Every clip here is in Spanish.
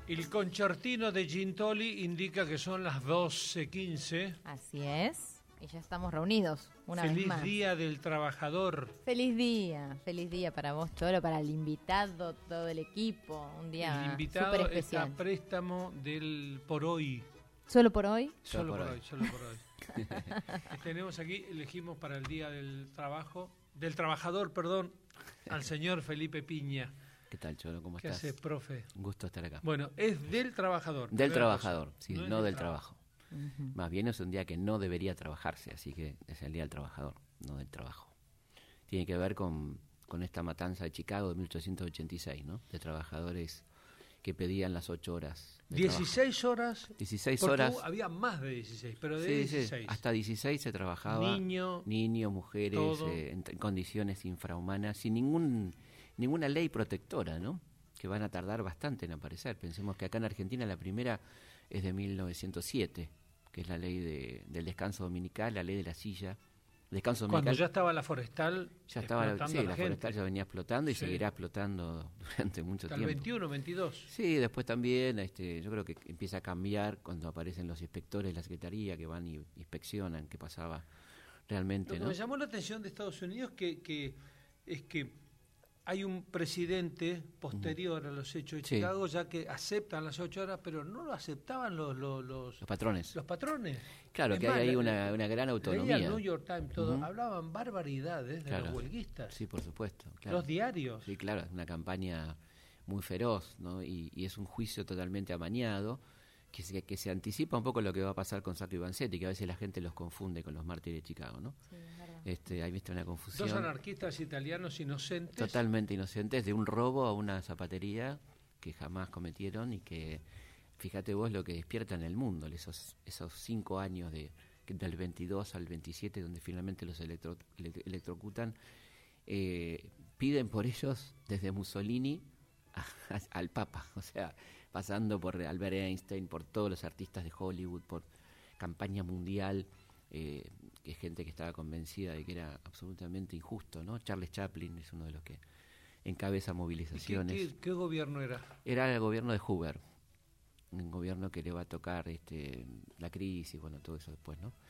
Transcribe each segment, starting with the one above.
El concertino de Gintoli indica que son las 12:15. Así es. Y ya estamos reunidos una vez más. Feliz Día del Trabajador. Feliz día para vos, Cholo, para el invitado, todo el equipo. Un día El invitado súper especial. está a préstamo del por hoy. ¿Solo por hoy? Solo por hoy. Tenemos aquí, elegimos para el Día del Trabajador, al señor Felipe Piña. ¿Qué tal, Cholo? ¿Cómo ¿Qué estás? haces, profe? Un gusto estar acá. Bueno, es del trabajador. Del trabajador, sí, No es no del del trabajo. Más bien es un día que no debería trabajarse, así que es el Día del Trabajador, no del trabajo. Tiene que ver con esta matanza de Chicago de 1886, ¿no? De trabajadores que pedían las 8 horas de 16 trabajo. horas. 16 porque horas. había más de 16, pero de Sí, 16. hasta 16 se trabajaba. Niños, mujeres, en condiciones infrahumanas, sin ninguna ley protectora, ¿no? Que van a tardar bastante en aparecer. Pensemos que acá en Argentina la primera es de 1907, que es la ley del descanso dominical, la ley de la silla. Descanso dominical. Cuando ya estaba la forestal, ya estaba, explotando a la gente. forestal ya venía explotando y Sí. seguirá explotando durante mucho Hasta tiempo. el 21, 22. Sí, después también, yo creo que empieza a cambiar cuando aparecen los inspectores de la Secretaría que van y inspeccionan qué pasaba realmente, Lo que ¿no? me llamó la atención de Estados Unidos es que hay un presidente posterior a los hechos de Sí. Chicago, ya que aceptan las 8 horas, pero no lo aceptaban Los patrones. los patrones. Claro, Es que más, hay ahí una gran autonomía. Leía el New York Times, todo, Ujú. hablaban barbaridades de Claro. los huelguistas. Sí, por supuesto. Claro. Los diarios. Sí, claro, es una campaña muy feroz, ¿no? Y es un juicio totalmente amañado, que se anticipa un poco lo que va a pasar con Sacco y Vanzetti, que a veces la gente los confunde con los mártires de Chicago, ¿no? Sí, es verdad. Ahí viste una confusión. Dos anarquistas italianos inocentes. Totalmente inocentes, de un robo a una zapatería que jamás cometieron y que, fíjate vos lo que despierta en el mundo, esos 5 años del 22 al 27, donde finalmente los electrocutan, piden por ellos desde Mussolini al Papa, o sea, pasando por Albert Einstein, por todos los artistas de Hollywood, por campaña mundial, que es gente que estaba convencida de que era absolutamente injusto, ¿no? Charles Chaplin es uno de los que encabeza movilizaciones. ¿Qué gobierno era? Era el gobierno de Hoover, un gobierno que le va a tocar la crisis, bueno, todo eso después, ¿no?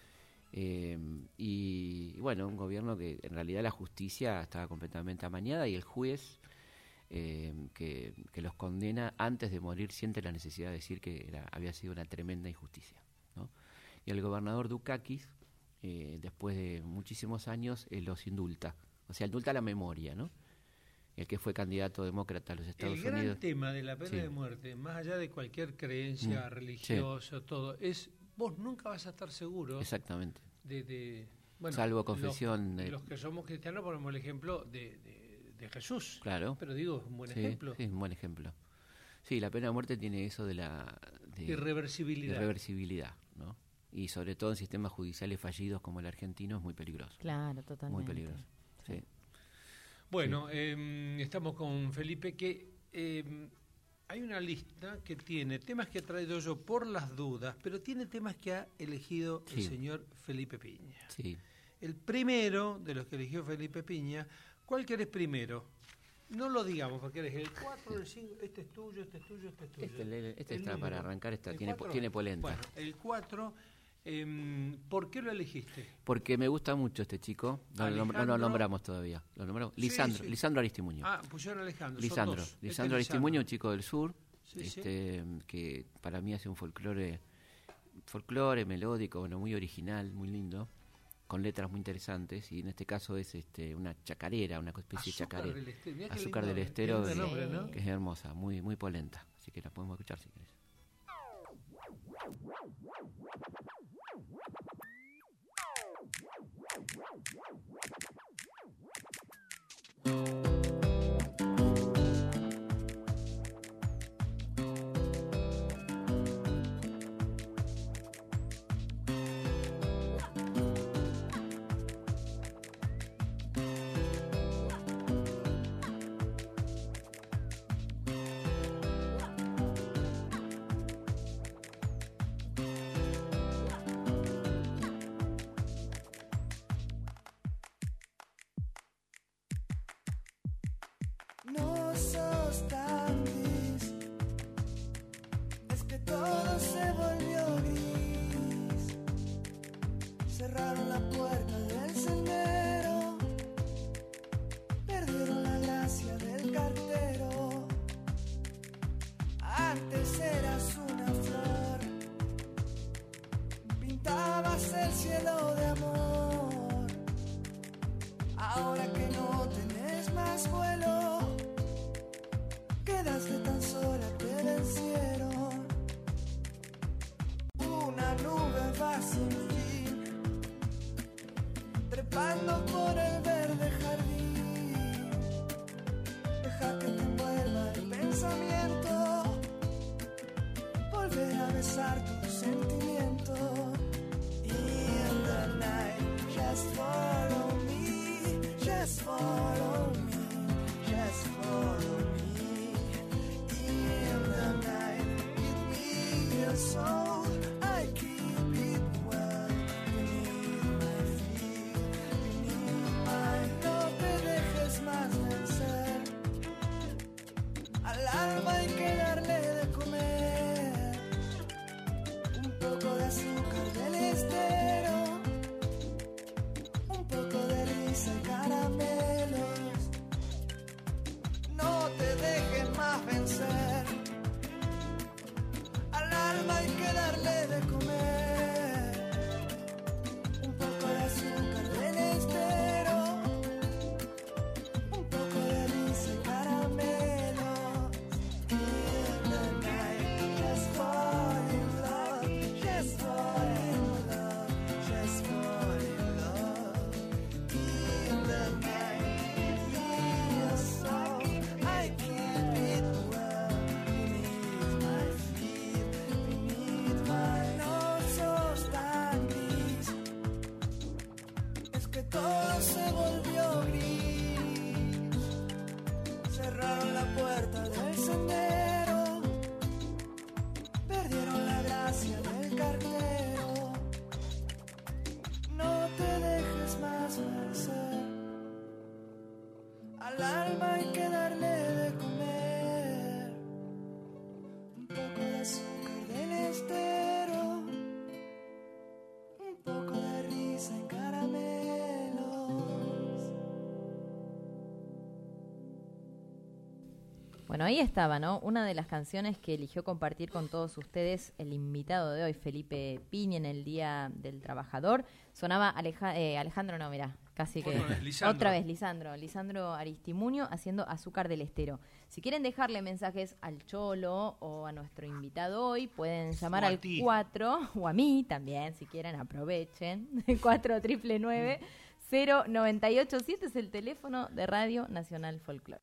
Y bueno, un gobierno que en realidad la justicia estaba completamente amañada y el juez que los condena antes de morir siente la necesidad de decir que había sido una tremenda injusticia, ¿no? Y el gobernador Dukakis, después de muchísimos años, los indulta, o sea, indulta la memoria, ¿no? El que fue candidato demócrata a los Estados Unidos. El gran tema de la pena Sí. de muerte, más allá de cualquier creencia religiosa, todo, es vos nunca vas a estar seguro. Exactamente. Bueno, salvo confesión. Los que somos cristianos ponemos el ejemplo de Jesús. Claro. Pero digo, es un buen Sí, ejemplo. Sí, un buen ejemplo. Sí, la pena de muerte tiene eso de irreversibilidad, ¿no? Y sobre todo en sistemas judiciales fallidos como el argentino es muy peligroso. Claro, totalmente. Muy peligroso. Sí. Bueno, estamos con Felipe, que hay una lista que tiene temas que he traído yo por las dudas, pero tiene temas que ha elegido el señor Felipe Piña. Sí. El primero de los que eligió Felipe Piña, ¿cuál querés primero? No lo digamos, porque eres el 4, el 5, este es tuyo, este es tuyo, este es tuyo. Este El está número. para arrancar, ¿El tiene 4? polenta. Bueno, el 4, ¿por qué lo elegiste? Porque me gusta mucho este chico, no lo nombramos todavía. ¿Lo nombramos? Sí. Lisandro Aristimuño. Ah, pusieron Alejandro. Lisandro Son dos. Aristimuño, un chico del sur, Sí, que para mí hace un folclore melódico, bueno, muy original, muy lindo, con letras muy interesantes, y en este caso es una chacarera, una especie de chacarera. Azúcar del Estero, nombre, ¿no? que es hermosa, muy muy polenta, así que la podemos escuchar si querés. todo se volvió gris. Cerraron la puerta del sendero, perdieron la gracia del cartero. Antes eras una flor, pintabas el cielo de amor. Ahora que no tenés más vuelo, quedaste tan sola, te vencieron. Una nube va sin fin, trepando por el verde jardín. Deja que te envuelva el pensamiento, volver a besar tus sentimientos. In the night, just follow me, just follow me, just follow me. In the night, give me your soul, I keep it well beneath my feet, beneath my. No te dejes más vencer, al alma hay que darle de comer, un poco de azúcar del estero, un poco de risa y caramelos. No te dejes más vencer, al alma hay que darle de comer, un poco de azúcar del estero, un poco de risa y caramelos. In the night, just fall in love, just fall in love, just fall in love. In the night, give me your soul, I keep it well beneath my feet, beneath my. No sos tan gris, es que todo se volvió gris. Cerraron la puerta del sendero, perdieron la gracia del cartero. No te dejes más vencer, al alma hay que darle de comer, un poco de azúcar del estero, un poco de risa y caramelos. Bueno, ahí estaba, ¿no? Una de las canciones que eligió compartir con todos ustedes el invitado de hoy, Felipe Piña, en el Día del Trabajador. Sonaba Alejandro, no, mirá, casi que... Lisandro. Otra vez, Lisandro Aristimuño haciendo Azúcar del Estero. Si quieren dejarle mensajes al Cholo o a nuestro invitado hoy, pueden llamar O a al ti. 4, o a mí también, si quieren, aprovechen, 499-0987 es el teléfono de Radio Nacional Folclore.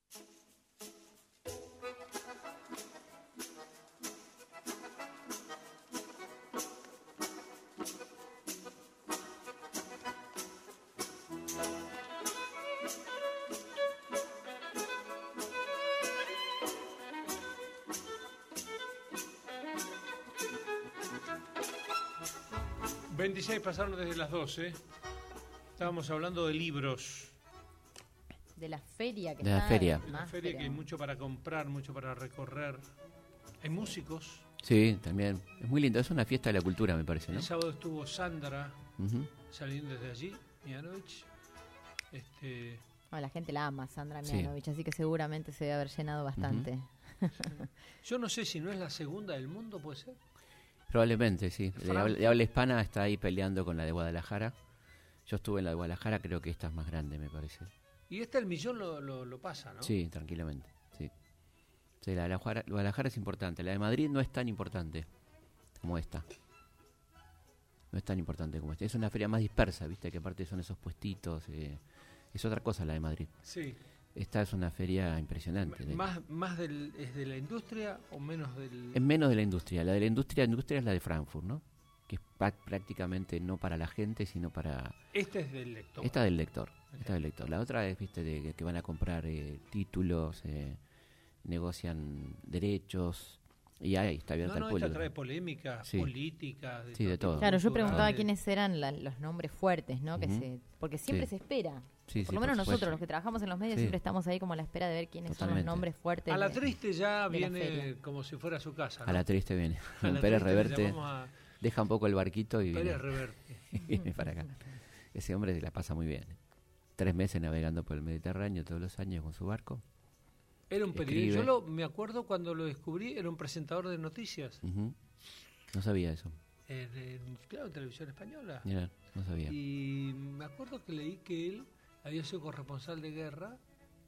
...26 pasaron desde las 12. Estábamos hablando de libros. De la feria que De la está feria. De la más, feria pero- que hay mucho para comprar, mucho para recorrer. Hay músicos. Sí, también. Es muy lindo. Es una fiesta de la cultura, me parece, ¿no? El sábado estuvo Sandra Ujú. saliendo desde allí, Mianovich. No, la gente la ama, Sandra Sí. Mianovich, así que seguramente se debe haber llenado bastante. Yo no sé si no es la segunda del mundo, ¿puede ser? Probablemente, sí. De Francia. habla hispana está ahí peleando con la de Guadalajara. Yo estuve en la de Guadalajara, creo que esta es más grande, me parece. Y el millón lo pasa, ¿no? Sí, tranquilamente, sí. Sí, la de Guadalajara es importante. La de Madrid no es tan importante como esta. No es tan importante como esta. Es una feria más dispersa, ¿viste? Que aparte son esos puestitos. Es otra cosa la de Madrid. Sí. Esta es una feria impresionante. ¿Es de la industria o menos del...? Es menos de la industria. La de la industria es la de Frankfurt, ¿no? Que es prácticamente no para la gente, sino para... Este es del lector. Esta del lector. Esta del lector. La otra es, viste, de que van a comprar títulos, negocian derechos, y ahí está abierta al Esta público. trae polémicas, Sí. políticas... Sí, de todo. Claro, yo cultural. preguntaba quiénes eran los nombres fuertes, ¿no? Ujú. Porque siempre Sí. se espera Sí, Por lo menos nosotros, los que trabajamos en los medios, siempre estamos ahí como a la espera de ver quiénes son los nombres fuertes. A la Triste ya viene como si fuera su casa, ¿no? A la Triste viene. Pérez Reverte deja un poco el barquito y viene, viene para acá. Ese hombre la pasa muy bien. 3 meses navegando por el Mediterráneo todos los años con su barco. Era un periodista. Yo me acuerdo cuando lo descubrí, era un presentador de noticias. No sabía eso. Claro, en Televisión Española. Mira, no sabía. Y me acuerdo que leí que él había sido corresponsal de guerra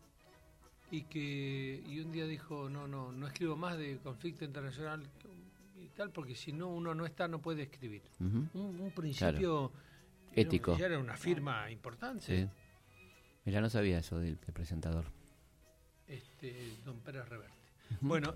y un día dijo, no escribo más de conflicto internacional y tal, porque si no uno no puede escribir. Un principio ético. Ya era una firma importante. Sí. Mira, no sabía eso del presentador. Don Pérez Reverte. Bueno,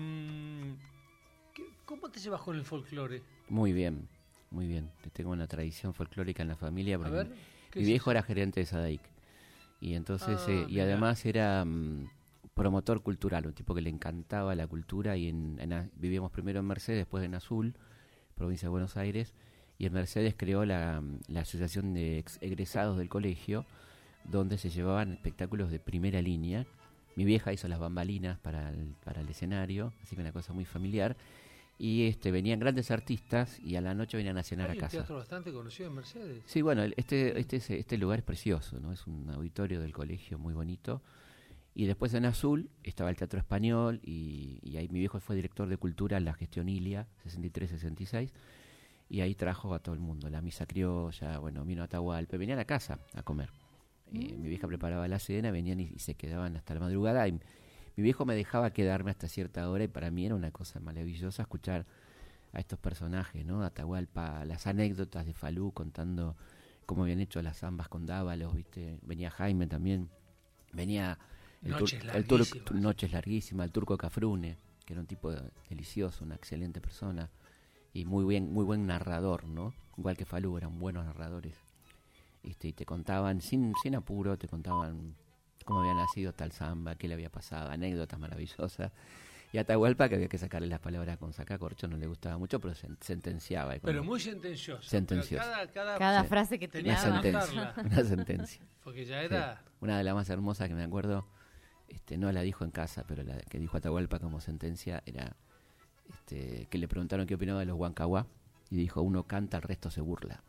¿cómo te llevas con el folclore? Muy bien, muy bien. Tengo una tradición folclórica en la familia. A ver, mi viejo era gerente de SADAIC. Y entonces, y además era promotor cultural, un tipo que le encantaba la cultura. Y vivíamos primero en Mercedes, después en Azul, provincia de Buenos Aires. Y en Mercedes creó la asociación de egresados del colegio, donde se llevaban espectáculos de primera línea. Mi vieja hizo las bambalinas para el escenario, así que una cosa muy familiar. Y venían grandes artistas y a la noche venían a cenar a casa. ¿Hay un teatro bastante conocido en Mercedes? Sí, bueno, este lugar es precioso, ¿no? Es un auditorio del colegio muy bonito. Y después en Azul estaba el Teatro Español y ahí mi viejo fue director de cultura en la gestión Ilia, 63-66. Y ahí trajo a todo el mundo, la misa criolla, bueno, vino a Atahualpa, venían a casa a comer. Mi vieja preparaba la cena, venían y se quedaban hasta la madrugada. Y mi viejo me dejaba quedarme hasta cierta hora y para mí era una cosa maravillosa escuchar a estos personajes, ¿no? Atahualpa, las anécdotas de Falú contando cómo habían hecho las zambas con Dávalos, ¿viste? Venía Jaime también, venía Noches Larguísimas, el Turco Cafrune, que era un tipo delicioso, una excelente persona y muy buen narrador, ¿no? Igual que Falú, eran buenos narradores. Y te contaban, sin apuro, te contaban cómo había nacido tal samba, qué le había pasado, anécdotas maravillosas. Y Atahualpa, que había que sacarle las palabras con sacacorcho, no le gustaba mucho, pero sentenciaba. Pero muy sentencioso. Cada frase que tenía una sentencia. Porque ya era... Sí. Una de las más hermosas que me acuerdo, no la dijo en casa, pero la que dijo Atahualpa como sentencia era que le preguntaron qué opinaba de los Huancahuá, y dijo, uno canta, el resto se burla.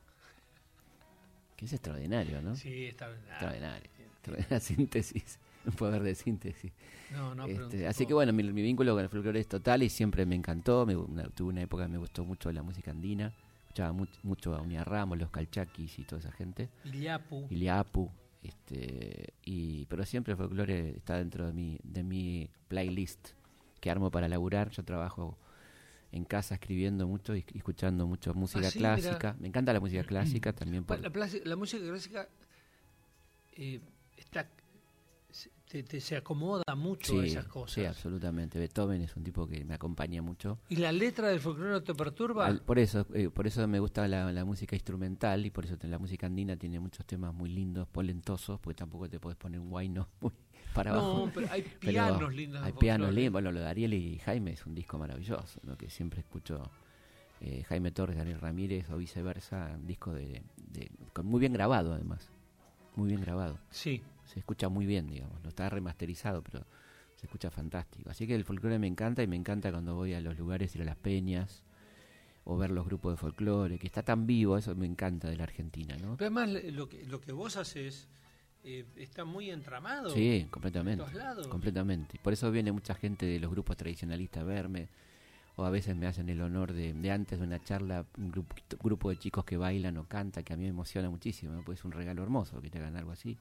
Que es extraordinario, ¿no? Sí, extraordinario. Extraordinaria síntesis, un poder de síntesis. No, así que bueno, mi vínculo con el folclore es total y siempre me encantó. Tuve una época que me gustó mucho la música andina. Escuchaba mucho a Unia Ramos, los Calchaquis y toda esa gente. Iliapu. Pero siempre el folclore está dentro de mi playlist que armo para laburar. Yo trabajo en casa escribiendo mucho y escuchando mucho música clásica. Mira. Me encanta la música clásica también. La música clásica se acomoda mucho a esas cosas. Sí, absolutamente. Beethoven es un tipo que me acompaña mucho. ¿Y la letra del folclore no te perturba? Por eso me gusta la música instrumental y por eso la música andina tiene muchos temas muy lindos, polentosos, porque tampoco te podés poner un guayno muy para abajo. No, pero hay pianos lindos. Hay pianos lindos. Bueno, lo de Ariel y Jaime es un disco maravilloso, ¿no? Que siempre escucho. Jaime Torres, Daniel Ramírez o viceversa, un disco muy bien grabado además. Muy bien grabado. Sí. Se escucha muy bien, digamos. No está remasterizado, pero se escucha fantástico. Así que el folclore me encanta y me encanta cuando voy a los lugares, ir a las peñas o ver los grupos de folclore, que está tan vivo, eso me encanta de la Argentina, ¿no? Pero además lo que vos haces está muy entramado. Sí, completamente. En todos lados. Completamente. Por eso viene mucha gente de los grupos tradicionalistas a verme, o a veces me hacen el honor de antes de una charla, un grupo de chicos que bailan o cantan, que a mí me emociona muchísimo, ¿no? Pues es un regalo hermoso que te hagan algo así.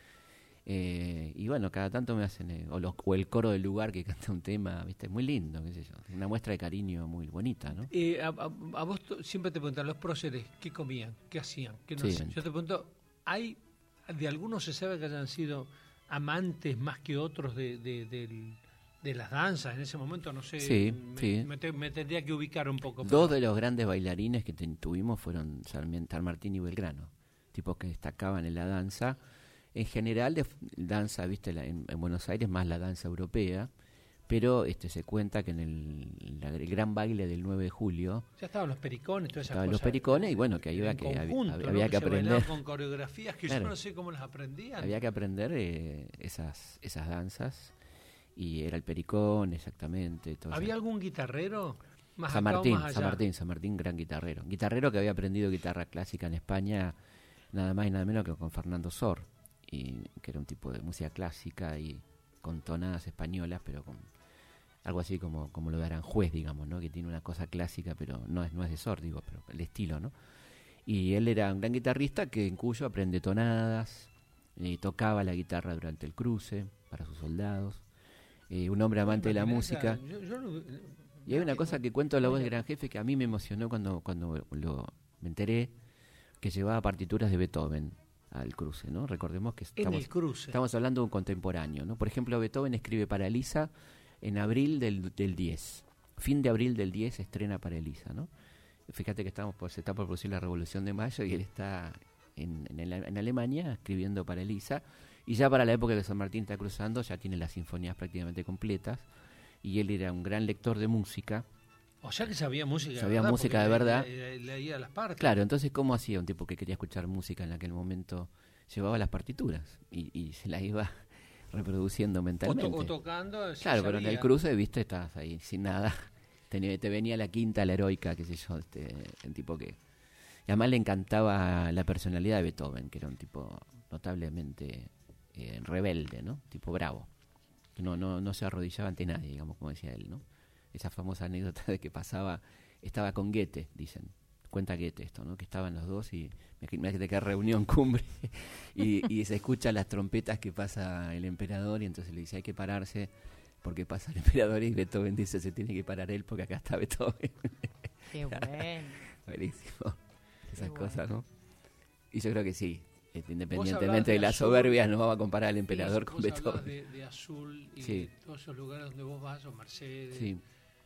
Y bueno, cada tanto me hacen, o el coro del lugar que canta un tema, ¿viste? Muy lindo, qué sé yo, una muestra de cariño muy bonita, ¿no? A vos siempre te preguntan los próceres, ¿qué comían? ¿Qué hacían? ¿Qué no hacían? Yo te pregunto, ¿de algunos se sabe que hayan sido amantes más que otros de las danzas en ese momento? No sé, sí. Me tendría que ubicar un poco. Dos de los grandes bailarines que tuvimos fueron San Martín y Belgrano, tipos que destacaban en la danza. En general, danza, viste, en Buenos Aires más la danza europea, pero se cuenta que en el gran baile del 9 de julio ya estaban los pericones, todas esas estaban cosas. los pericones y bueno, que En que conjunto, había ¿no? que se aprender. bailaban con coreografías que Claro. yo no sé cómo las aprendían. Había que aprender esas danzas y era el pericón, exactamente. ¿Había algún guitarrero? Más San acá o Martín, más allá? San Martín, gran guitarrero. Guitarrero que había aprendido guitarra clásica en España, nada más y nada menos que con Fernando Sor, y que era un tipo de música clásica y con tonadas españolas, pero con algo así como lo de Aranjuez, digamos, ¿no? Que tiene una cosa clásica, pero no es de Sor, digo, pero el estilo, ¿no? Y él era un gran guitarrista que en Cuyo aprende tonadas, tocaba la guitarra durante el cruce para sus soldados, un hombre amante de la música. Y hay una cosa que cuento en La Voz del Gran Jefe que a mí me emocionó cuando me enteré, que llevaba partituras de Beethoven al cruce, ¿no? Recordemos que En el cruce. estamos hablando de un contemporáneo, ¿no? Por ejemplo, Beethoven escribe para Elisa en abril del 10. Fin de abril del 10 se estrena para Elisa, ¿no? Fíjate que se está por producir la Revolución de Mayo y él está en Alemania escribiendo para Elisa, y ya para la época que San Martín está cruzando ya tiene las sinfonías prácticamente completas, y él era un gran lector de música. O sea que sabía música Sabía música de verdad. Leía las partes. Claro, entonces ¿cómo hacía un tipo que quería escuchar música en aquel momento? Llevaba las partituras y se las iba reproduciendo mentalmente. O tocando. Claro, pero en el cruce, viste, estabas ahí sin nada. Te venía la quinta, la heroica, qué sé yo, el tipo que... Y además le encantaba la personalidad de Beethoven, que era un tipo notablemente rebelde, ¿no? Tipo bravo. No se arrodillaba ante nadie, digamos, como decía él, ¿no? Esa famosa anécdota de que estaba con Goethe, dicen. Cuenta Goethe esto, ¿no? Que estaban los dos y imagínate que reunión cumbre y se escuchan las trompetas que pasa el emperador, y entonces le dice hay que pararse porque pasa el emperador, y Beethoven dice se tiene que parar él porque acá está Beethoven. Qué bueno. Buenísimo. Esas Qué cosas, ¿no? Y yo creo que sí, hablabas independientemente de de la Azul. soberbia, no vamos a comparar al emperador con Vos Beethoven. hablabas de Azul y Sí. de todos esos lugares donde vos vas, o Mercedes. Sí.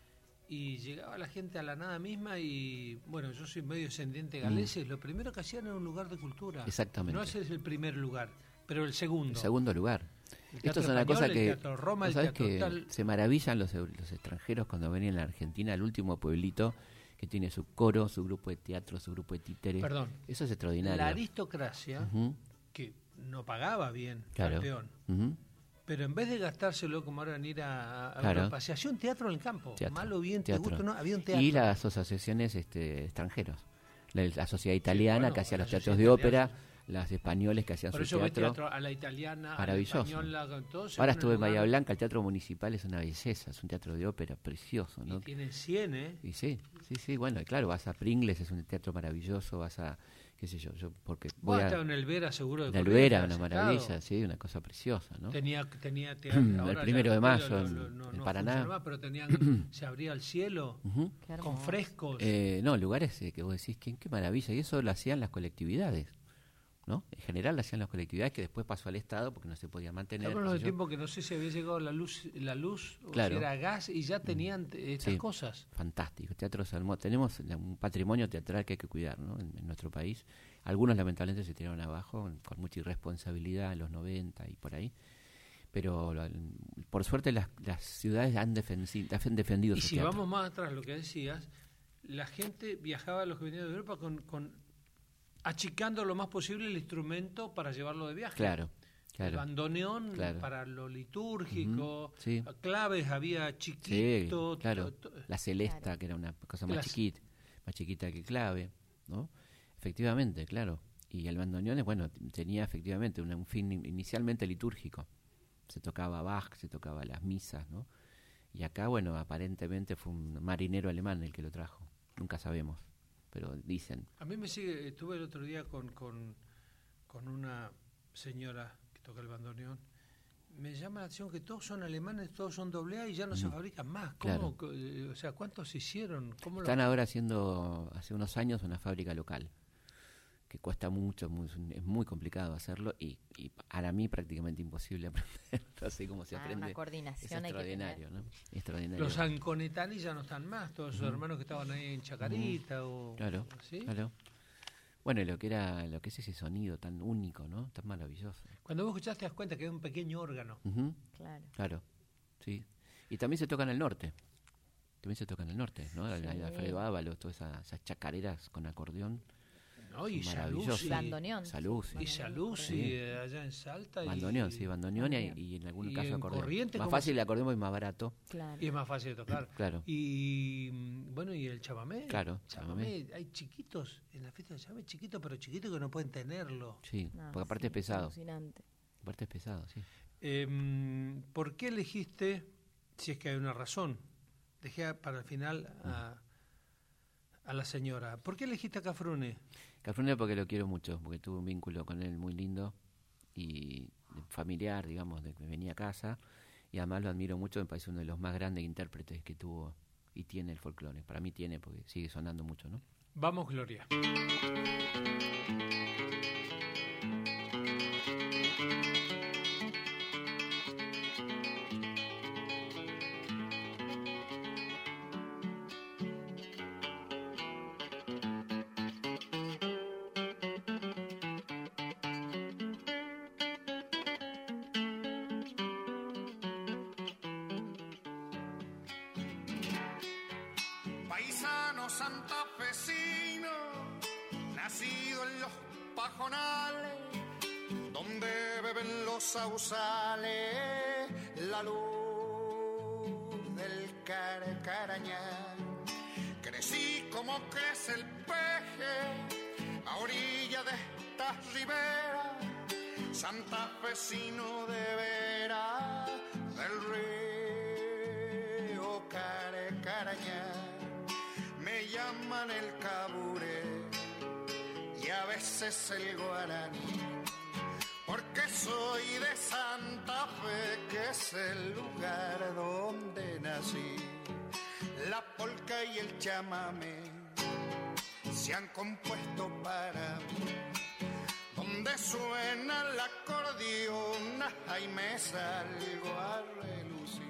Y llegaba la gente a la nada misma y, bueno, yo soy medio descendiente galés, lo primero que hacían era un lugar de cultura. Exactamente. No ese es el primer lugar, pero el segundo. En segundo lugar. El Esto Teatro es una Español, cosa el que... Teatro Roma, ¿vos el sabés Teatro que tal? se maravillan los extranjeros cuando venían a la Argentina, el último pueblito que tiene su coro, su grupo de teatro, su grupo de títeres? Perdón. Eso es extraordinario. La aristocracia, Ujú, que no pagaba bien claro. al peón, Ujú. pero en vez de gastárselo como ahora en ir a Claro. Europa, se hacía un teatro en el campo. Teatro, Malo, bien, te teatro. gusta, no, había un teatro. Y las asociaciones extranjeros. La sociedad italiana, bueno, que hacía la los teatros sociedad de ópera, italiana. las españoles que hacían Por su eso ves teatro. teatro a la italiana, Maravilloso. a la española, con todo. Ahora estuve en Bahía Blanca, el Teatro Municipal es una belleza, es un teatro de ópera precioso, ¿no? Y tienen 100, ¿eh? Y sí, bueno, y claro, vas a Pringles, es un teatro maravilloso, vas a, qué sé yo, porque Vos voy has a... estado en el Vera, seguro de La Corrientes, Elvera, has una estado. maravilla, sí, una cosa preciosa, ¿no? Tenía teatro. El ahora 1 de ya mayo no en Paraná. funciona más, pero tenían, se abría el cielo Ujú. Qué con hermoso. frescos. No, lugares que vos decís, qué maravilla, y eso lo hacían las colectividades, ¿no? En general lo hacían las colectividades, que después pasó al Estado porque no se podía mantener. Hablamos qué de sé yo. tiempo que no sé si había llegado la luz o Claro. si era gas, y ya tenían estas Sí. cosas. Fantástico, teatros hermosos. Tenemos un patrimonio teatral que hay que cuidar, ¿no? En nuestro país. Algunos lamentablemente se tiraron abajo con mucha irresponsabilidad en los 90 y por ahí. Pero por suerte las ciudades han defendido Y su si teatro. vamos más atrás, lo que decías, la gente viajaba, los que venían de Europa, achicando lo más posible el instrumento para llevarlo de viaje. Claro, El claro. bandoneón Claro. para lo litúrgico, Ujú, sí. claves había Sí, chiquito. claro. La celesta, Claro. que era una cosa más Las- chiquita que clave, ¿no? Efectivamente, claro. Y el bandoneón, bueno, tenía efectivamente un fin inicialmente litúrgico. Se tocaba Bach, se tocaba las misas, ¿no? Y acá, bueno, aparentemente fue un marinero alemán el que lo trajo. Nunca sabemos, pero dicen. A mí me sigue, estuve el otro día con una señora que toca el bandoneón. Me llama la atención que todos son alemanes, todos son AA y ya no se fabrican más. ¿Cómo? Claro. O sea, ¿cuántos se hicieron? ¿Cómo Están ahora haciendo, hace unos años, una fábrica local, que cuesta mucho, es muy complicado hacerlo y para mí prácticamente imposible aprender. No sé cómo se aprende. Una Es coordinación hay que extraordinario, ¿no? Extraordinario. Los anconetani ya no están más, todos sus hermanos que estaban ahí en Chacarita o Claro, ¿sí? claro. Bueno, y lo que es ese sonido tan único, ¿no? Tan maravilloso. Cuando vos escuchás te das cuenta que es un pequeño órgano. Ujú, Claro. claro, sí. Y también se toca en el norte. ¿no? Sí. Alfredo Ábalos, todas esas chacareras con acordeón. No, y maravilloso. Bandoneón. Saluzzi. Y Saluzzi, allá en Salta. Bandoneón, sí, bandoneón y en algún caso acordeón. Corrientes, más fácil el acordeón y más barato. Claro. Y es más fácil de tocar. Claro. Y bueno, y el chamamé. Claro, chamamé. Hay chiquitos en la fiesta del chamamé, chiquitos, pero chiquitos que no pueden tenerlo. Sí, No, porque aparte sí, es pesado. Alucinante. Aparte es pesado, sí. ¿Por qué elegiste, si es que hay una razón, dejé para el final a la señora, ¿por qué elegiste a Cafrune? Cafrune porque lo quiero mucho, porque tuve un vínculo con él muy lindo y familiar, digamos, de que venía a casa, y además lo admiro mucho, me parece uno de los más grandes intérpretes que tuvo y tiene el folclore. Para mí tiene, porque sigue sonando mucho, ¿no? Vamos, Gloria. Paisano santafesino, nacido en los pajonales, donde beben los sausales, la luz del Carcarañal. Crecí como crece el peje, a orilla de estas riberas, santafesino de veras, del río Carcarañal. Me llaman el caburé y a veces el guaraní, porque soy de Santa Fe, que es el lugar donde nací. La polca y el chamamé se han compuesto para mí, donde suena el acordeón, ahí me salgo a relucir.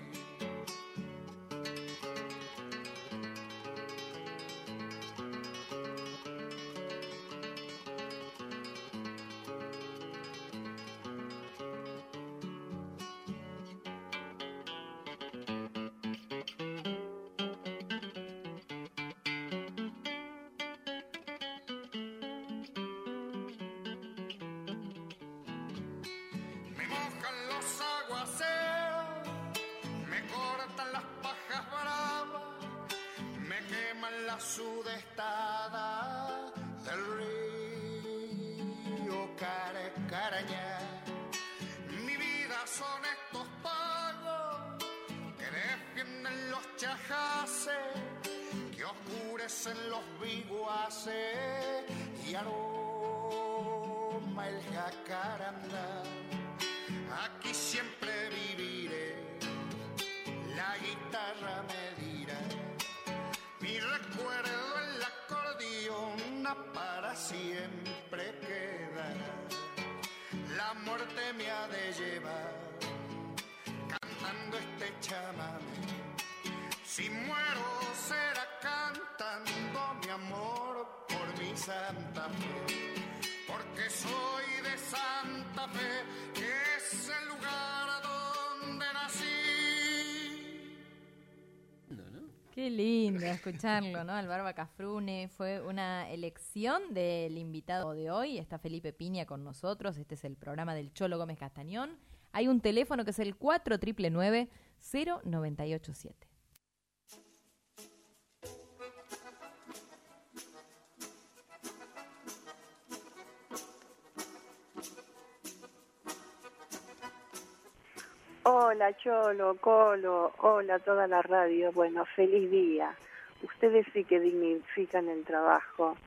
Me mojan los aguaceros, me cortan las pajas bravas, me queman la sudestada del río Carcarañá. Mi vida son estos pagos que defienden los chajaces, que oscurecen los viguaces y aroma el jacarandá. Aquí siempre viviré, la guitarra me dirá, mi recuerdo el acordeón para siempre quedará. La muerte me ha de llevar cantando este chamamé. Si muero será cantando mi amor por mi Santa Fe, porque soy de Santa Fe, que es el lugar donde nací. Qué lindo escucharlo, ¿no? Al Barba Cafrune. Fue una elección del invitado de hoy. Está Felipe Piña con nosotros. Este es el programa del Cholo Gómez Castañón. Hay un teléfono que es el 4999-0987. Hola Cholo, Colo, hola toda la radio. Bueno, feliz día. Ustedes sí que dignifican el trabajo.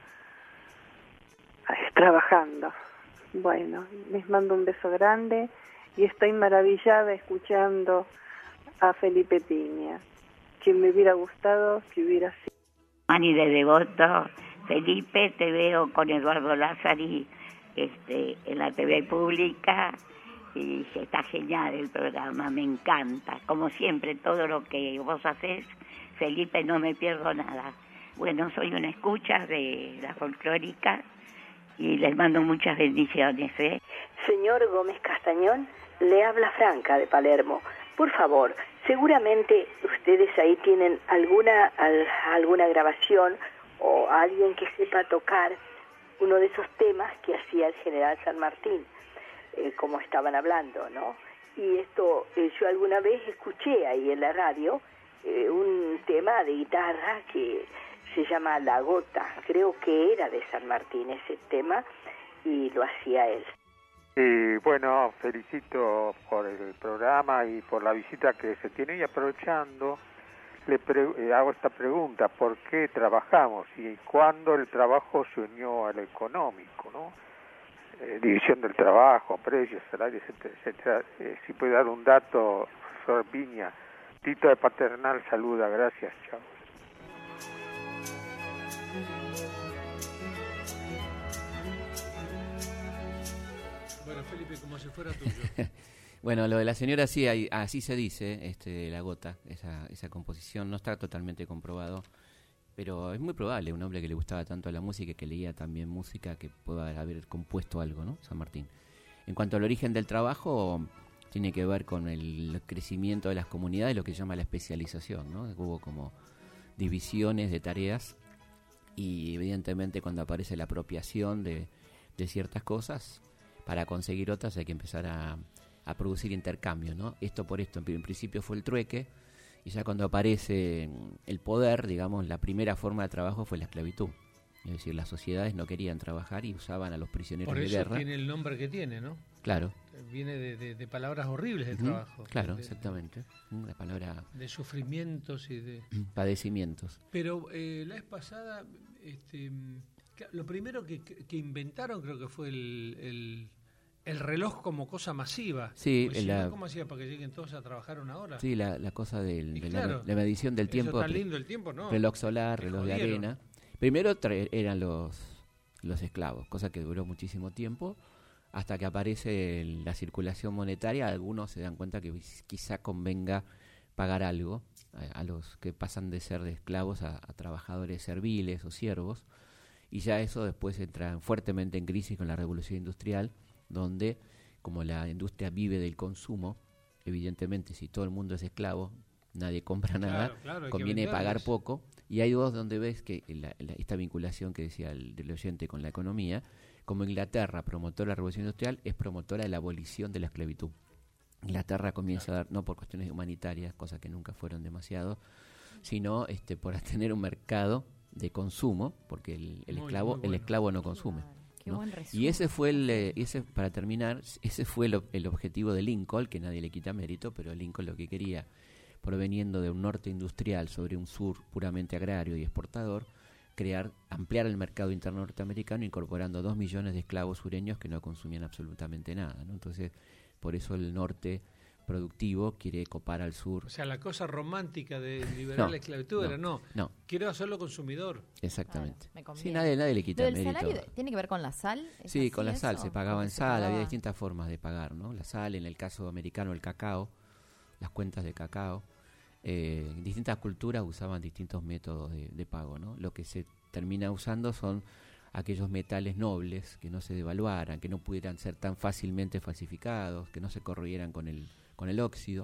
Trabajando. Bueno, les mando un beso grande y estoy maravillada escuchando a Felipe Piña. Que me hubiera gustado que hubiera sido. Mani de Devoto, Felipe, te veo con Eduardo Lázari en la TV pública. Y está genial el programa, me encanta. Como siempre, todo lo que vos hacés, Felipe, no me pierdo nada. Bueno, soy una escucha de la folclórica y les mando muchas bendiciones. Señor Gómez Castañón, le habla Franca de Palermo. Por favor, seguramente ustedes ahí tienen alguna grabación o alguien que sepa tocar uno de esos temas que hacía el general San Martín, como estaban hablando, ¿no? Y esto, yo alguna vez escuché ahí en la radio un tema de guitarra que se llama La Gota, creo que era de San Martín ese tema, y lo hacía él. Y bueno, felicito por el programa y por la visita que se tiene, y aprovechando, hago esta pregunta: ¿por qué trabajamos y cuándo el trabajo se unió al económico, ¿no? División del trabajo, precios, salarios, etcétera, etcétera. Si puede dar un dato, profesor Piña. Tito de Paternal saluda, gracias, chao. Bueno, Felipe, como si fuera tuyo. Bueno, lo de la señora sí, así se dice, La Gota, esa composición no está totalmente comprobado, pero es muy probable, un hombre que le gustaba tanto la música y que leía también música, que pueda haber compuesto algo, ¿no? San Martín. En cuanto al origen del trabajo, tiene que ver con el crecimiento de las comunidades, lo que se llama la especialización, ¿no? Hubo como divisiones de tareas, y evidentemente cuando aparece la apropiación de ciertas cosas, para conseguir otras hay que empezar a producir intercambio, ¿no? Esto por esto, en principio fue el trueque, y ya cuando aparece el poder, digamos, la primera forma de trabajo fue la esclavitud. Es decir, las sociedades no querían trabajar y usaban a los prisioneros de guerra. Por eso tiene el nombre que tiene, ¿no? Claro. Viene de palabras horribles del trabajo. Claro, exactamente. La palabra... De sufrimientos y de... padecimientos. Pero la vez pasada, lo primero que inventaron creo que fue el reloj como cosa masiva. Sí, ¿cómo hacía para que lleguen todos a trabajar una hora? Sí, la cosa de claro, la medición del tiempo. Tan lindo el tiempo, ¿no? Reloj solar, reloj de arena. Primero eran los esclavos, cosa que duró muchísimo tiempo, hasta que aparece la circulación monetaria. Algunos se dan cuenta que quizá convenga pagar algo a los que pasan de ser de esclavos a trabajadores serviles o siervos, y ya eso después entra fuertemente en crisis con la revolución industrial, donde, como la industria vive del consumo, evidentemente si todo el mundo es esclavo, nadie compra nada, conviene pagar poco, y hay dos donde ves que esta vinculación que decía del oyente con la economía, como Inglaterra, promotora de la revolución industrial, es promotora de la abolición de la esclavitud. Inglaterra comienza a dar, no por cuestiones humanitarias, cosas que nunca fueron demasiado, sino por tener un mercado de consumo, porque el esclavo no consume. ¿no? Y ese fue para terminar, ese fue el objetivo de Lincoln, que nadie le quita mérito, pero Lincoln lo que quería, proveniendo de un norte industrial sobre un sur puramente agrario y exportador, ampliar el mercado interno norteamericano, incorporando 2 millones de esclavos sureños que no consumían absolutamente nada, ¿no? Entonces, por eso el norte productivo quiere copar al sur. O sea, la cosa romántica de liberar la esclavitud era no, quiero hacerlo consumidor. Exactamente. Claro, sí, nadie le quita mérito. ¿El salario tiene que ver con la sal? Sí, con la sal, se pagaba en sal, había distintas formas de pagar, ¿no? La sal, en el caso americano el cacao, las cuentas de cacao. Distintas culturas usaban distintos métodos de pago, ¿no? Lo que se termina usando son aquellos metales nobles que no se devaluaran, que no pudieran ser tan fácilmente falsificados, que no se corroyeran con el óxido.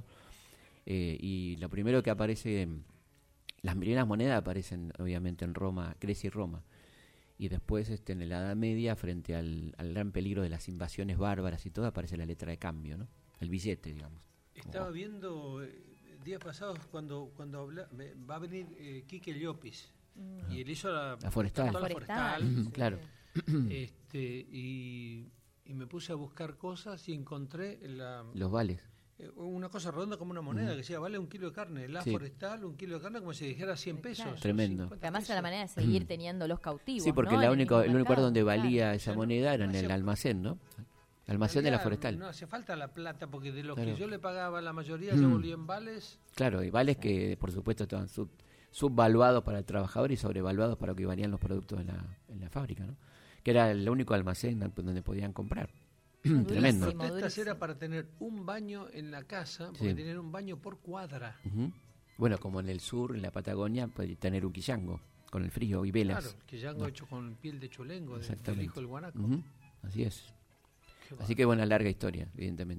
Y lo primero que aparece, las primeras monedas aparecen obviamente en Roma, Grecia y Roma, y después en la Edad Media, frente al gran peligro de las invasiones bárbaras y todo, aparece la letra de cambio, ¿no? El billete, digamos. Estaba viendo días pasados cuando va a venir Quique Llopis, y él hizo la forestal. Claro. Y me puse a buscar cosas y encontré los vales. Una cosa redonda como una moneda que decía, vale 1 kilo de carne, forestal, 1 kilo de carne, como si dijera 100 pesos. Claro. Tremendo. Porque además era la manera de seguir teniendo los cautivos. Sí, porque ¿no? el único lugar donde valía claro. esa moneda era en el almacén, ¿no? Almacén de la forestal. No hace falta la plata, porque de los que yo le pagaba, la mayoría se volvían vales. Claro, y vales que por supuesto estaban subvaluados para el trabajador y sobrevaluados para lo que valían los productos en la fábrica, ¿no? Que era el único almacén donde podían comprar. Tremendo. Estas era para tener un baño en la casa, porque tener un baño por cuadra. Bueno, como en el sur, en la Patagonia, puede tener un quillango, con el frío y velas. Claro, quillango hecho con piel de cholengo, del hijo del guanaco. Así es. Así que buena larga historia, evidentemente.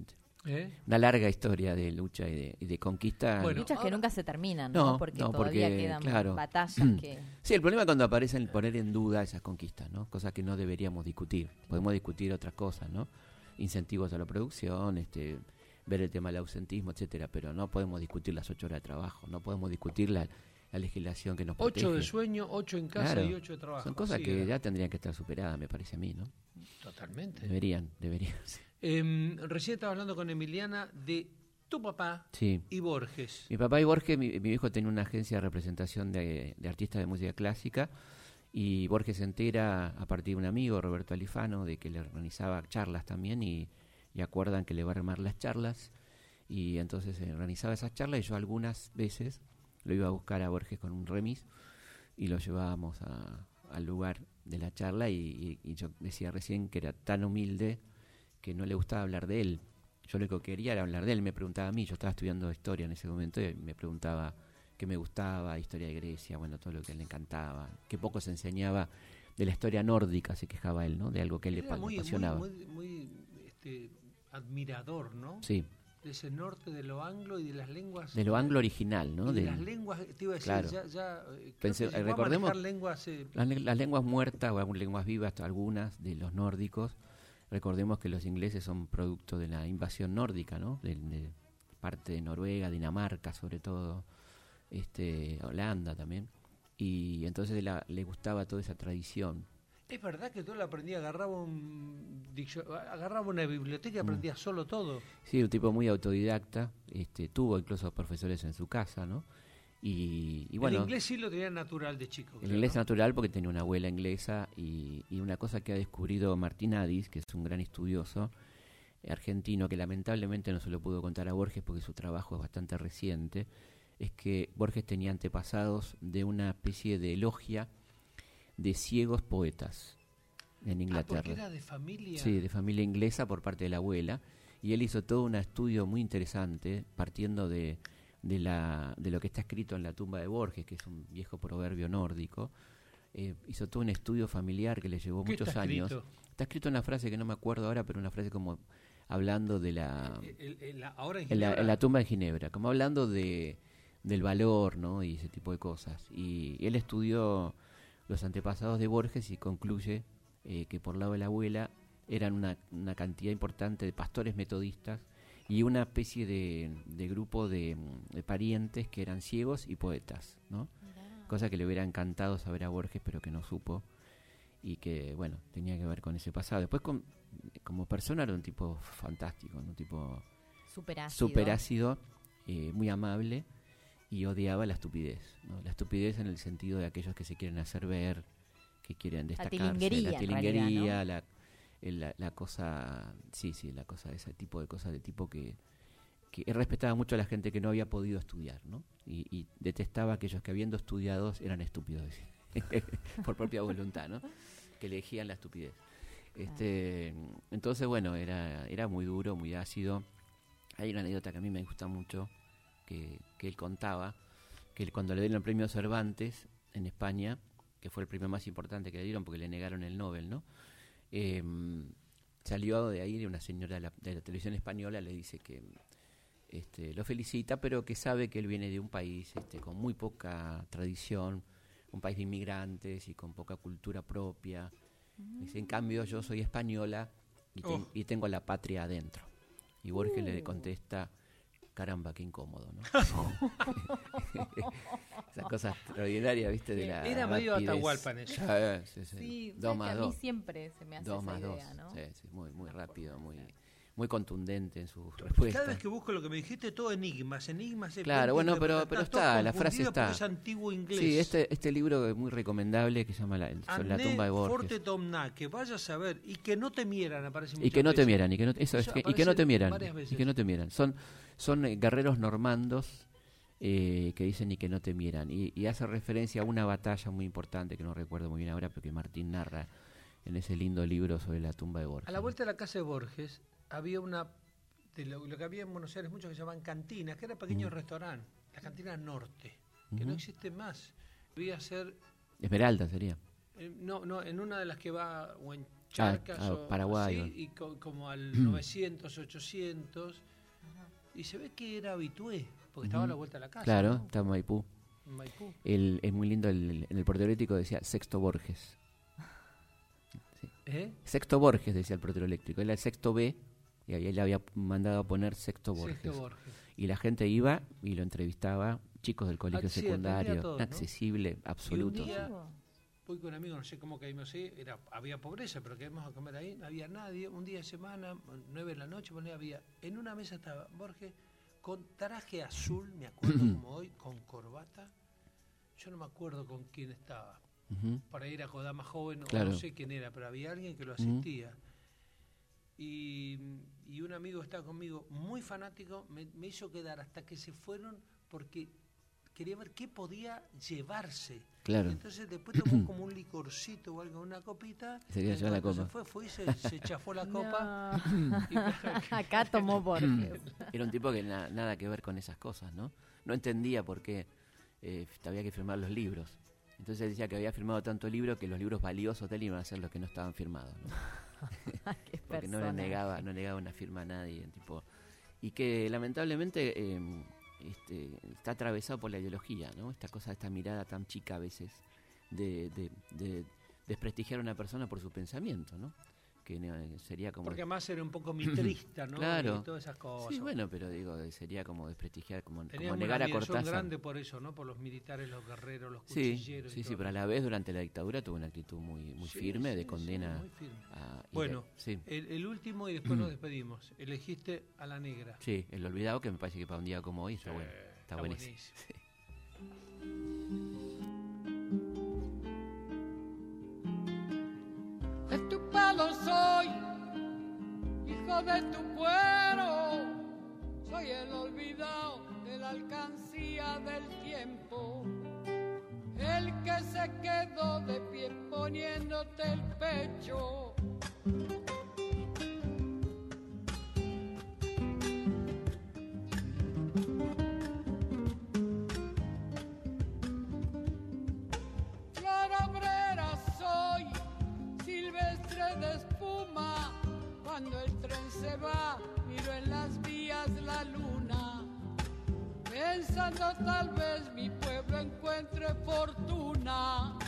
Una larga historia de lucha y de conquista. Bueno, luchas que nunca se terminan, ¿no? Porque todavía quedan batallas que... Sí, el problema es cuando aparecen poner en duda esas conquistas, ¿no? Cosas que no deberíamos discutir. Podemos discutir otras cosas, ¿no? Incentivos a la producción, ver el tema del ausentismo, etcétera, pero no podemos discutir las 8 horas de trabajo, no podemos discutir la legislación que nos protege. 8 de sueño, 8 en casa y 8 de trabajo. Son cosas que ya tendrían que estar superadas, me parece a mí, ¿no? Totalmente. Deberían. Sí. Recién estaba hablando con Emiliana de tu papá y Borges. Mi papá y Borges, mi viejo tenía una agencia de representación de artistas de música clásica, y Borges se entera a partir de un amigo, Roberto Alifano, de que le organizaba charlas también, y acuerdan que le va a armar las charlas, y entonces organizaba esas charlas, y yo algunas veces lo iba a buscar a Borges con un remis y lo llevábamos al lugar de la charla, y yo decía recién que era tan humilde que no le gustaba hablar de él. Yo lo que quería era hablar de él. Me preguntaba a mí, yo estaba estudiando historia en ese momento, y me preguntaba qué me gustaba, historia de Grecia, bueno, todo lo que le encantaba, qué poco se enseñaba de la historia nórdica, se quejaba él, ¿no? De algo que él le apasionaba. Muy admirador, ¿no? Sí. De ese norte, de lo anglo y de las lenguas. De lo anglo original, ¿no? De las lenguas, te iba a decir, claro. Recordemos las lenguas muertas o lenguas vivas, algunas de los nórdicos. Recordemos que los ingleses son producto de la invasión nórdica, ¿no? De parte de Noruega, Dinamarca, sobre todo, Holanda también. Y entonces le gustaba toda esa tradición. ¿Es verdad que tú lo aprendías, agarraba una biblioteca y aprendía solo todo? Sí, un tipo muy autodidacta, tuvo incluso profesores en su casa, ¿no? Y bueno, el inglés sí lo tenía natural de chico. El inglés natural porque tenía una abuela inglesa, y una cosa que ha descubrido Martín Adis, que es un gran estudioso argentino, que lamentablemente no se lo pudo contar a Borges porque su trabajo es bastante reciente, es que Borges tenía antepasados de una especie de logia de ciegos poetas en Inglaterra. ¿Porque era de familia? Sí, de familia inglesa por parte de la abuela, y él hizo todo un estudio muy interesante partiendo de lo que está escrito en la tumba de Borges, que es un viejo proverbio nórdico. Hizo todo un estudio familiar que le llevó muchos años. Está escrito una frase que no me acuerdo ahora, pero una frase como hablando de en la tumba de Ginebra, como hablando del valor, ¿no? Y ese tipo de cosas. Y él estudió los antepasados de Borges y concluye que por lado de la abuela eran una cantidad importante de pastores metodistas y una especie de grupo de parientes que eran ciegos y poetas, ¿no? Cosa que le hubiera encantado saber a Borges, pero que no supo, y que, bueno, tenía que ver con ese pasado. Después, como persona, era un tipo fantástico, ¿no? Un tipo súper ácido, muy amable, y odiaba la estupidez, ¿no? La estupidez en el sentido de aquellos que se quieren hacer ver, que quieren destacarse. La tilinguería, ¿no? La cosa, la cosa, ese tipo de cosas, de tipo que él respetaba mucho a la gente que no había podido estudiar, ¿no? Y detestaba a aquellos que habiendo estudiado eran estúpidos, por propia voluntad, ¿no? Que elegían la estupidez. Entonces, bueno, era muy duro, muy ácido. Hay una anécdota que a mí me gusta mucho, que él contaba, que él, cuando le dieron el premio Cervantes en España, que fue el premio más importante que le dieron porque le negaron el Nobel, ¿no? Salió de ahí una señora de la televisión española, le dice que lo felicita, pero que sabe que él viene de un país con muy poca tradición, un país de inmigrantes y con poca cultura propia. Dice, en cambio yo soy española y tengo la patria adentro. Y Borges le contesta, caramba, qué incómodo, ¿no? Esa cosa extraordinaria, ¿viste? De la era medio Atahualpa en eso. Sí, 2 más 2. A mí siempre se me hace 2 más esa idea, 2, ¿no? Sí, muy rápido, muy contundente en sus respuestas. Cada vez que busco lo que me dijiste, todo enigmas. Claro, bueno, pero está, la frase está. Es antiguo inglés. Sí, este libro es muy recomendable, que se llama sobre la tumba de Borges. Forte Tomná, que vayas a ver, y que no te mieran, aparece muchas y que no veces. te mieran, y que no te mieran. Son guerreros normandos que dicen y que no te mieran. Y hace referencia a una batalla muy importante, que no recuerdo muy bien ahora, pero que Martín narra en ese lindo libro sobre la tumba de Borges. A la vuelta de la casa de Borges había de lo que había en Buenos Aires, muchos que se llamaban cantinas, que era pequeños restaurantes, la cantina Norte, que no existe más. Debía ser... Esmeralda sería. No, en una de las que va, o en Charcas, o Paraguay. así, y como al 900, 800, y se ve que era habitué, porque estaba a la vuelta de la casa. Claro, ¿no? está en Maipú. Maipú. Es muy lindo, en el proteoléctrico decía Sexto Borges. Sí. Sexto Borges decía el proteoléctrico, era el sexto B, y ahí le había mandado a poner Sexto Borges. Y la gente iba y lo entrevistaba, chicos del colegio secundario, todos, accesible, absoluto. Y un día, voy con un amigo, no sé cómo caímos ahí, había pobreza, pero quedamos a comer ahí, no había nadie. Un día de semana, 9 de la noche, había, en una mesa estaba Borges con traje azul, me acuerdo como hoy, con corbata. Yo no me acuerdo con quién estaba. Por ahí era Kodama joven, claro. O no sé quién era, pero había alguien que lo asistía. Y un amigo que estaba conmigo, muy fanático, me hizo quedar hasta que se fueron porque quería ver qué podía llevarse. Claro. Entonces después tomó como un licorcito o algo, una copita. Se quería llevar la copa. Fue y se chafó la copa. Acá tomó Borges. Era un tipo que nada que ver con esas cosas, ¿no? No entendía por qué había que firmar los libros. Entonces decía que había firmado tanto libro que los libros valiosos de él iban a ser los que no estaban firmados, ¿no? Porque no le negaba una firma a nadie, tipo, y que lamentablemente está atravesado por la ideología, ¿no? Esta mirada tan chica a veces de desprestigiar a una persona por su pensamiento, ¿no? Que sería como... Porque además era un poco mitrista, ¿no? Claro. Y todas esas cosas. Sí, bueno, pero digo, sería como desprestigiar, como negar a Cortázar. Tenía una grande por eso, ¿no? Por los militares, los guerreros, los cuchilleros. Sí, pero a la vez durante la dictadura tuvo una actitud muy firme, de condena. Muy firme. Bueno, el último y después nos despedimos. Elegiste a la negra. Sí, El Olvidado, que me parece que para un día como hoy está bueno. Está buenísimo. Sí. De tu palo soy, hijo de tu cuero, soy el olvidado de la alcancía del tiempo, el que se quedó de pie poniéndote el pecho. Flor obrera soy, silvestre de espuma, cuando el tren se va, miro en las vías la luna, pensando tal vez mi pueblo encuentre fortuna.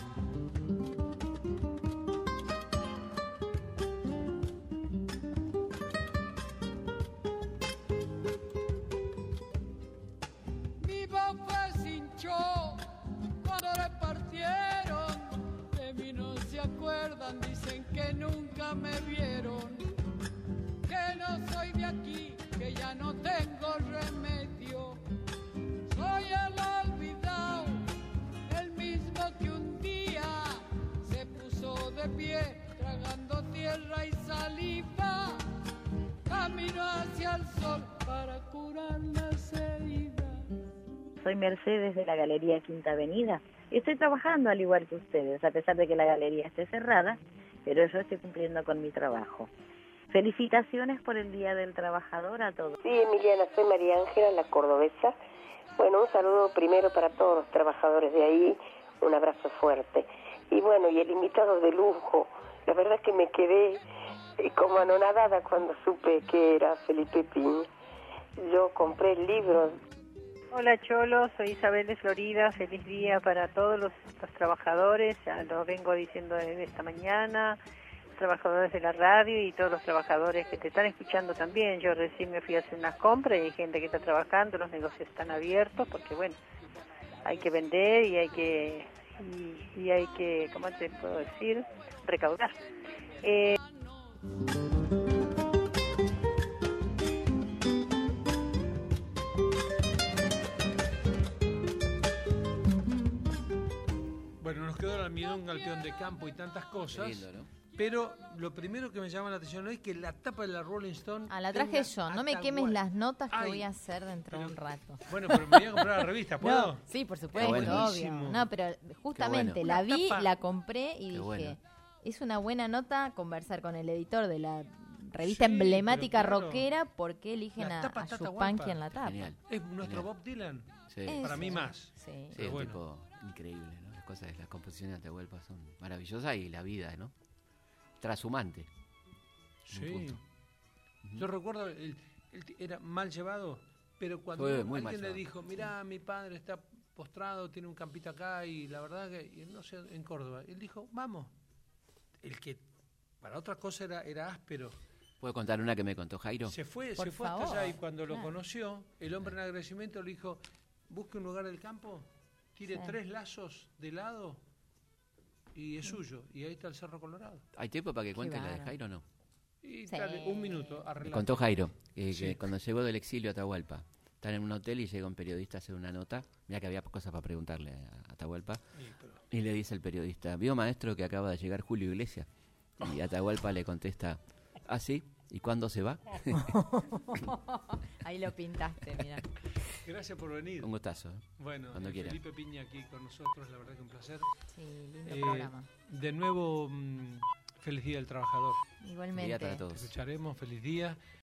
Mi boca se hinchó cuando repartieron, de mí no se acuerdan, dicen que nunca me vieron, que no soy de aquí, que ya no tengo remedio, soy el olvidado, el mismo que un día se puso de pie, tragando tierra y saliva, camino hacia el sol para curar las heridas. Soy Mercedes de la Galería Quinta Avenida. Estoy trabajando al igual que ustedes, a pesar de que la galería esté cerrada, pero yo estoy cumpliendo con mi trabajo. Felicitaciones por el Día del Trabajador a todos. Sí, Emiliana, soy María Ángela, la cordobesa. Bueno, un saludo primero para todos los trabajadores de ahí, un abrazo fuerte. Y bueno, y el invitado de lujo, la verdad es que me quedé como anonadada cuando supe que era Felipe Piña. Yo compré el libro. Hola Cholo, soy Isabel de Florida, feliz día para todos los trabajadores, ya lo vengo diciendo desde esta mañana, trabajadores de la radio y todos los trabajadores que te están escuchando también. Yo recién me fui a hacer unas compras y hay gente que está trabajando, los negocios están abiertos porque bueno, hay que vender y hay que, ¿cómo te puedo decir? Recaudar. Bueno, nos quedó el almidón al peón de campo y tantas cosas. Lindo, ¿no? Pero lo primero que me llama la atención hoy es que la tapa de la Rolling Stone... La traje yo, no me quemes las notas que voy a hacer dentro de un rato. Bueno, pero me voy a comprar la revista, ¿puedo? No, sí, por supuesto, obvio. No, pero justamente bueno. la vi, la compré y dije, es una buena nota conversar con el editor de la revista emblemática rockera porque eligen a Yupanqui en la tapa. Genial. ¿Es nuestro Bob Dylan? Sí. Para mí más. Sí, es un tipo increíble, ¿no? Las composiciones de Atahualpa son maravillosas y la vida, ¿no? Trashumante. Sí. Yo recuerdo, él era mal llevado Pero cuando alguien le dijo, mirá, mi padre está postrado, tiene un campito acá y la verdad que, no sé, en Córdoba, él dijo, vamos. El que para otra cosa era áspero. ¿Puedo contar una que me contó Jairo? Se fue hasta allá y cuando lo conoció, el hombre en agradecimiento le dijo, busque un lugar del campo, tire 3 lazos de lado y es suyo. Y ahí está el Cerro Colorado. ¿Hay tiempo para que cuente la de Jairo o no? Y dale, un minuto. Me contó Jairo que cuando llegó del exilio a Atahualpa, están en un hotel y llega un periodista a hacer una nota. Mira que había cosas para preguntarle a Atahualpa. Y le dice el periodista, ¿vio, maestro, que acaba de llegar Julio Iglesias? Y Atahualpa le contesta, ¿ah, sí? ¿Y cuándo se va? Ahí lo pintaste, mira. Gracias por venir. Un gustazo. Bueno, cuando quiera. Felipe Piña aquí con nosotros, la verdad que un placer. Sí, lindo programa. De nuevo, feliz Día del Trabajador. Igualmente. Feliz día para todos. Te escucharemos, feliz día.